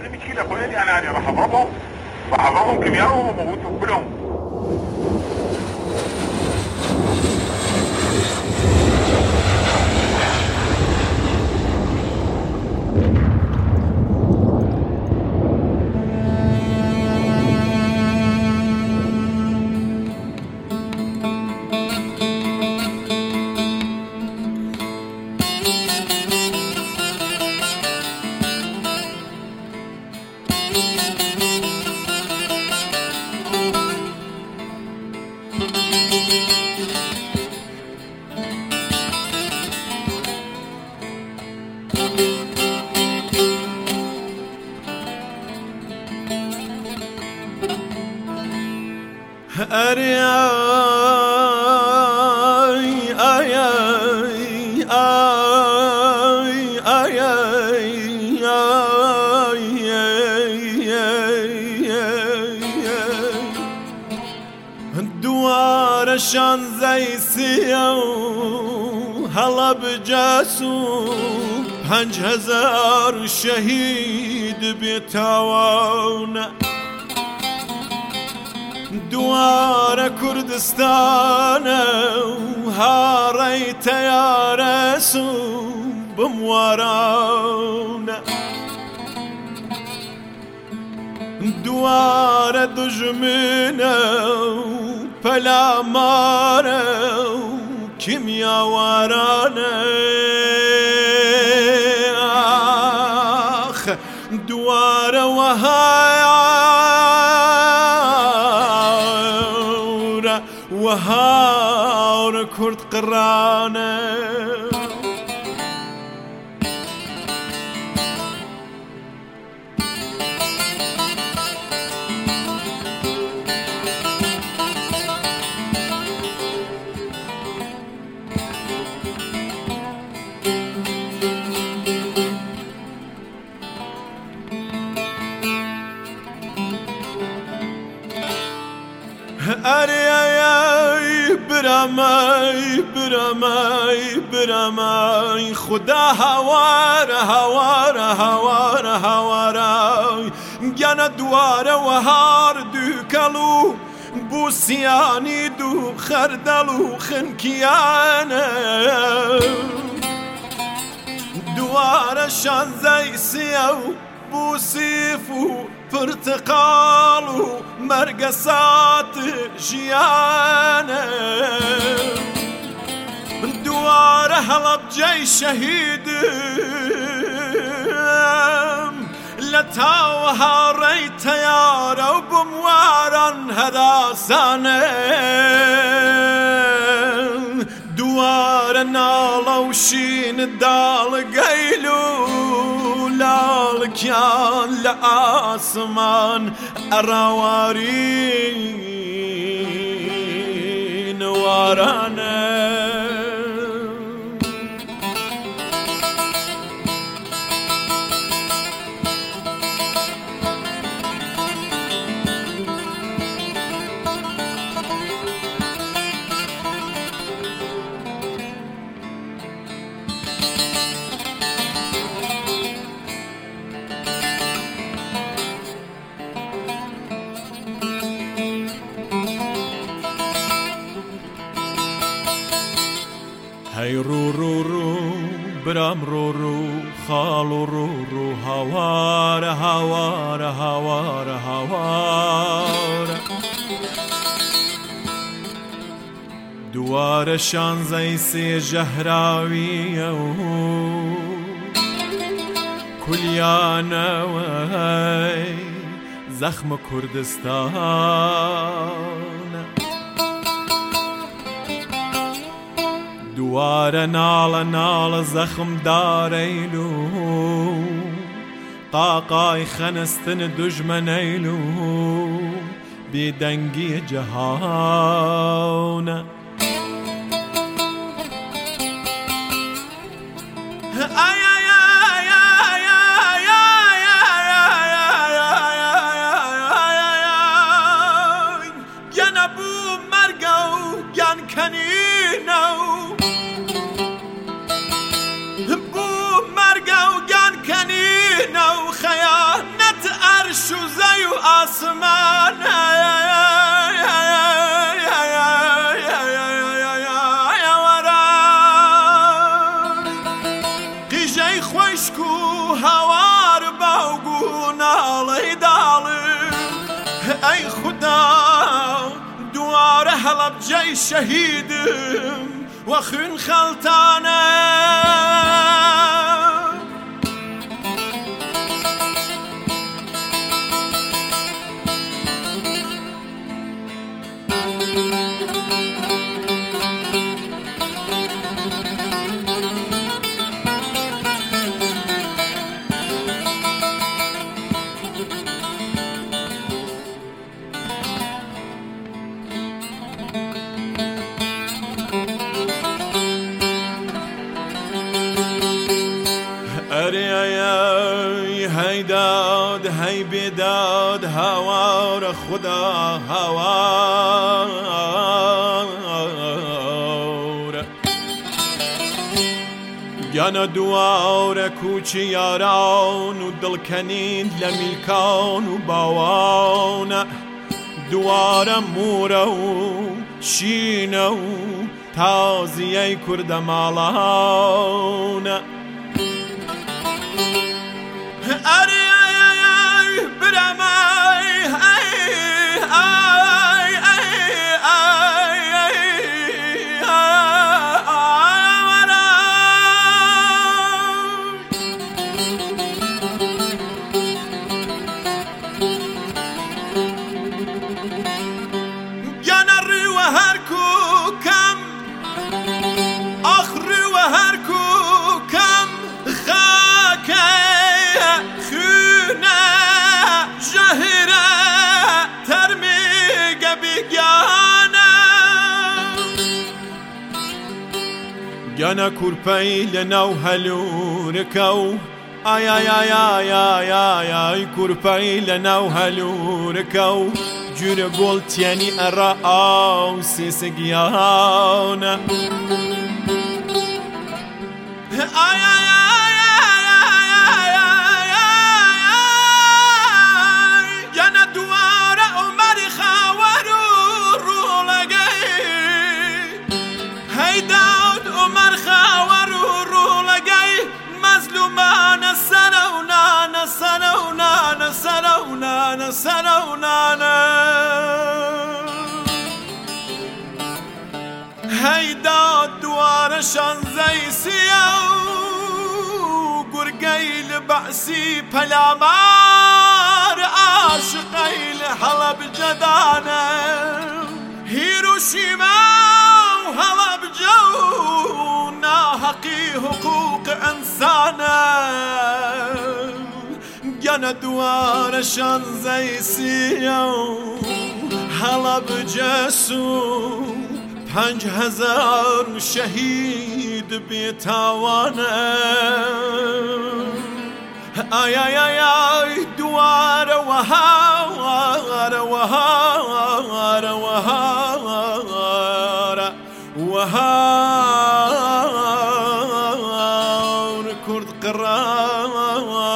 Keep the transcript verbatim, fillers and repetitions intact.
عندي مشكله يا اخويا، انا يعني بحرمهم بحرمهم كيميائي وبموتهم كلهم. أري آي آي آي آي آي دوارشان زي سيو هلا بجاسو پنج هزار شهید بیتوان دوار كردستان هاريت يا رسول بموارانا دوار دجمنا فلا مارا كيميا ورانا آخ دوار وهاي وهار كرد قرانه أري برماي برماي برماي خدا هوار هوار هوار هوار جانا دوار وهار دوكالو بوسياني دو خردلو خنكيانا دوار شان زي سيو بوسيفو برتقالو مرقصات جيانا دوار هلب جاي شهيد لتاوها ريت يارا وبموارا هداسانا دوار نالا وشين الدال قيلو لالكيان لآسمان أراوارين وارانا هاي رو رو رو برام رو رو خالو رو رو هوار هوار هوار هوار دوار شان زي سي جهراوي كليانا وهي زخم كردستان دوار نال نال زخم داريلو قاقاي خنستن دجمنيلو بدنگي جهان شوزەی و ئاسمان قیژەی خۆشک و هەوار باوگو ناڵەی داڵم ئەی خودا دوارە هەڵەبجەی شەهیدم وە خوێن خەڵتانە هی داد هی بیداد هوار خدا هوار گانا دوار کوچی یاران و دلکنین لمیلکان و باوان دوار مورە و شینە و تازیەی کوردە ماڵان ئەرێ برەمای گەنە ڕیوە هەرکو کەم ئاخ ڕیوە هەرکو کەم خاکە گەنە کورپەی لەناو هەلوورەکە و ئای ئای ئای ئای ئای ئای ئای کورپەی لەناو هەلوورەکە و گورە گۆڵ تیانی ئەڕا ئاو سێسەگیانە ئای ئای گەنە دوارە عومەری خاوەر و ڕوڵەگەی هەیدا عمر خاور و ڕوڵەگەی مەزلومانە سەرە و نانە سەرە و نانە سەرە و نانە سەرە و نانە هەیدا دوارە شانزەی سیە و گورگەی لە بەعسی پەلامار عاشقەی لە هەڵەبجەدانە هیروشیما و هەڵەبجە و ناحەقی حقوق ئەنسانە گەنە دوارە شانزەی سیە و هەڵەبجە سو پەنج هەزار شەهید بێتاوانە ئای ئای ئای ئای دوارە وەهارە وەهارە وەهارە وەهار کورد قڕا